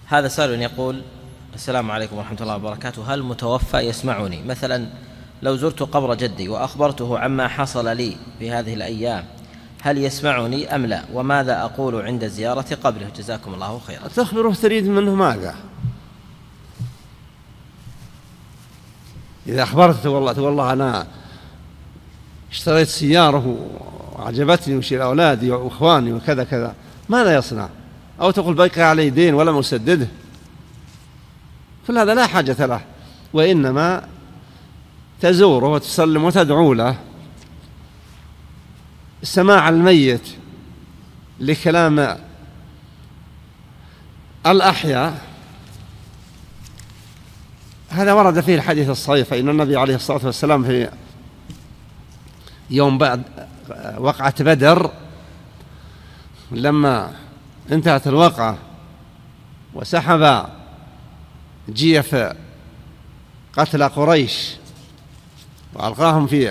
هذا سائل يقول: السلام عليكم ورحمة الله وبركاته، هل متوفى يسمعني؟ مثلا لو زرت قبر جدي وأخبرته عما حصل لي في هذه الأيام، هل يسمعني أم لا؟ وماذا أقول عند زيارة قبره؟ جزاكم الله خيرا. تخبره تريد منه ماذا؟ إذا أخبرته والله أنا اشتريت سيارة وعجبتني وشيل أولادي وإخواني وكذا كذا، ماذا يصنع؟ أو تقول بقى علي دين ولا مسدده، كل هذا لا حاجة له، وإنما تزوره وتسلم وتدعو له. سماع الميت لكلام الأحياء هذا ورد فيه الحديث الصحيح، فإن النبي عليه الصلاة والسلام في يوم بعد وقعة بدر لما انتهت الوقعة وسحب جيف قتل قريش وألقاهم في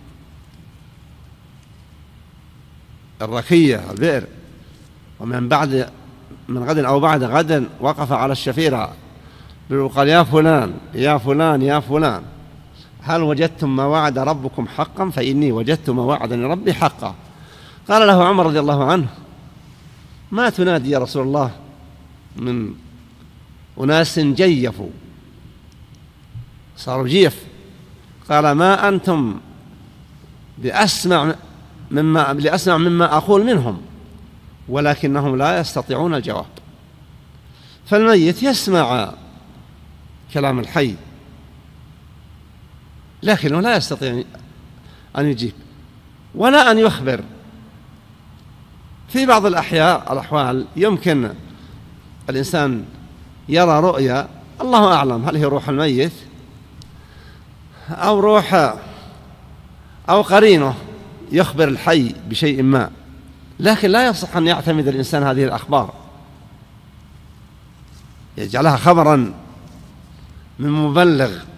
الركية البئر، ومن بعد من غد أو بعد غد وقف على الشفيرة وقال: يا فلان يا فلان يا فلان، هل وجدتم ما وعد ربكم حقا؟ فإني وجدت ما وعدني ربي حقا. قال له عمر رضي الله عنه: ما تنادي يا رسول الله من أناس جيفوا صاروا جيف؟ قال: ما أنتم بأسمع مما أقول منهم، ولكنهم لا يستطيعون الجواب. فالميت يسمع كلام الحي لكنه لا يستطيع أن يجيب ولا أن يخبر. في بعض الأحوال يمكن الإنسان يرى رؤيا، الله أعلم هل هي روح الميت أو روح أو قرينه يخبر الحي بشيء ما، لكن لا يصح أن يعتمد الإنسان هذه الأخبار يجعلها خبرا من مبلغ